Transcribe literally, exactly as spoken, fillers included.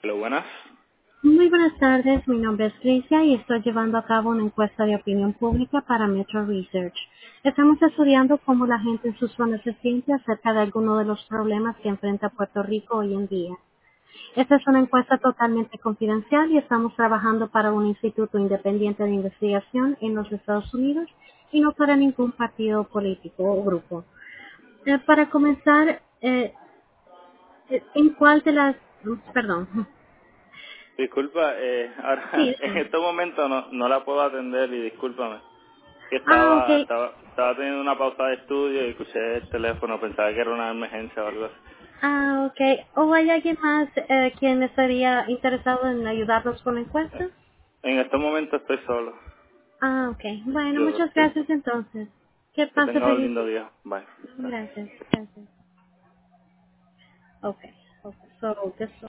Hola, buenas. Muy buenas tardes, mi nombre es Tricia y estoy llevando a cabo una encuesta de opinión pública para Metro Research. Estamos estudiando cómo la gente en su zona se siente acerca de algunos de los problemas que enfrenta Puerto Rico hoy en día. Esta es una encuesta totalmente confidencial y estamos trabajando para un instituto independiente de investigación en los Estados Unidos y no para ningún partido político o grupo. Eh, para comenzar, eh, eh, ¿en cuál de las... Perdón. Disculpa, eh, Sí, ahora en sí. este momento no, no la puedo atender y discúlpame. Que Ah, estaba, ok. estaba, estaba teniendo una pausa de estudio y escuché el teléfono, pensaba que era una emergencia o algo así. Ah, ok. ¿O hay alguien más eh, quien estaría interesado en ayudarnos con la encuesta? En este momento estoy solo. Ah, ok. Bueno, Yo, muchas sí. gracias entonces. Que Que pase tenga un feliz lindo día. día. Bye. Gracias. Gracias, gracias. Ok, ok. So, this